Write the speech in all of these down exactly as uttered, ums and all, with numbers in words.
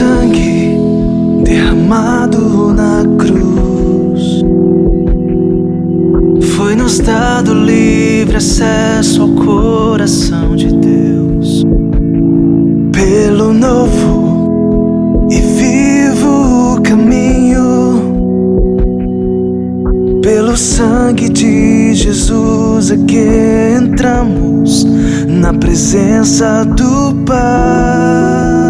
sangue derramado na cruz, foi nos dado livre acesso ao coração de Deus. Pelo novo e vivo caminho, pelo sangue de Jesus é que entramos na presença do Pai.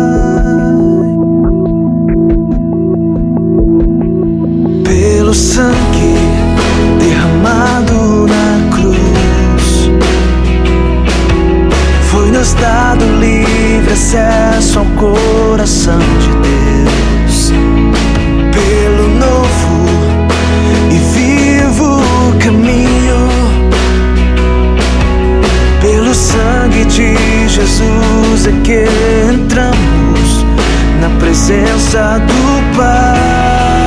Pelo sangue derramado na cruz, foi nos dado livre acesso ao coração de Deus. Pelo novo e vivo caminho, pelo sangue de Jesus é que entramos na presença do Pai.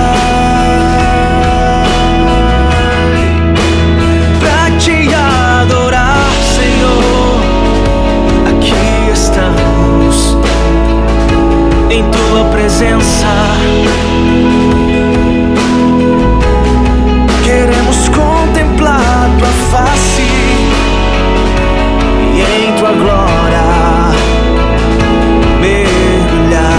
Queremos contemplar tua face e em tua glória mergulhar,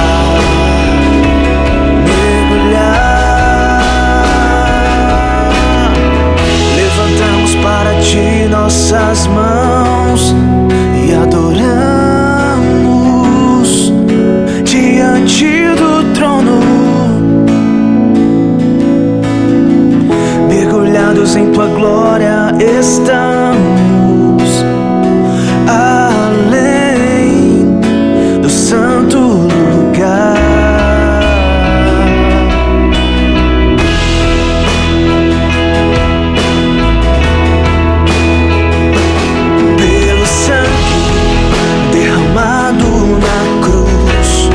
mergulhar. Levantamos para ti nossas mãos e adoramos diante do trono, mergulhados em tua glória estamos, além do santo lugar. Pelo sangue derramado na cruz,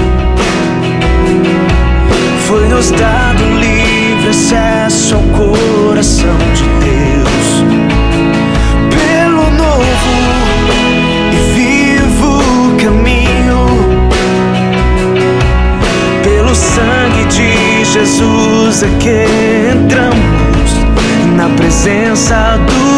foi nos dado livre acesso ao coração de Deus. Pelo novo e vivo caminho, pelo sangue de Jesus é que entramos na presença do